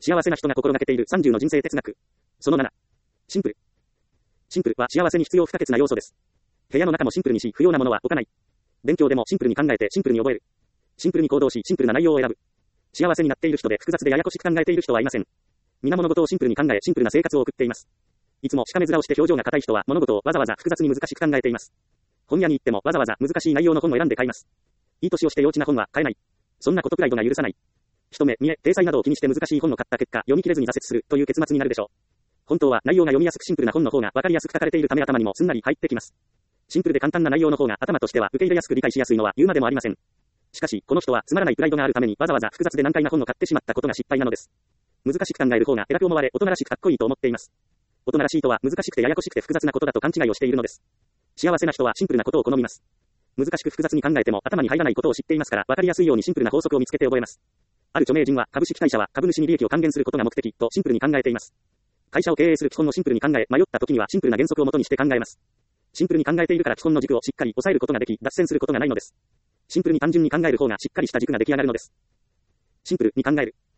幸せな人が心がけている30の人生哲学。その7。シンプル。シンプルは幸せに必要不可欠な要素です。部屋の中もシンプルにし、不要なものは置かない。勉強でもシンプルに考えてシンプルに覚える。シンプルに行動し、シンプルな内容を選ぶ。幸せになっている人で複雑でややこしく考えている人はいません。皆物事をシンプルに考え、シンプルな生活を送っています。いつもしかめ面をして表情が硬い人は物事をわざわざ複雑に難しく考えています。本屋に行ってもわざわざ難しい内容の本を選んで買います。いい年をして幼稚な本は買えない。そんなことくらい度が許さない。一目、見え、体裁などを気にして難しい本を買った結果、読み切れずに挫折するという結末になるでしょう。本当は内容が読みやすくシンプルな本の方が分かりやすく書かれているため頭にもすんなり入ってきます。シンプルで簡単な内容の方が頭としては受け入れやすく理解しやすいのは言うまでもありません。しかし、この人はつまらないプライドがあるためにわざわざ複雑で難解な本を買ってしまったことが失敗なのです。難しく考える方が偉く思われ、大人らしくかっこいいと思っています。大人らしいとは難しくてややこしくて複雑なことだと勘違いをしているのです。幸せな人はシンプルなことを好みます。難しく複雑に考えても頭に入らないことを知っていますから、分かりやすいようにシンプルな法則を見つけて覚えます。ある著名人は、株式会社は株主に利益を還元することが目的とシンプルに考えています。会社を経営する基本をシンプルに考え、迷った時にはシンプルな原則を元にして考えます。シンプルに考えているから基本の軸をしっかり抑えることができ、脱線することがないのです。シンプルに単純に考える方がしっかりした軸が出来上がるのです。シンプルに考える。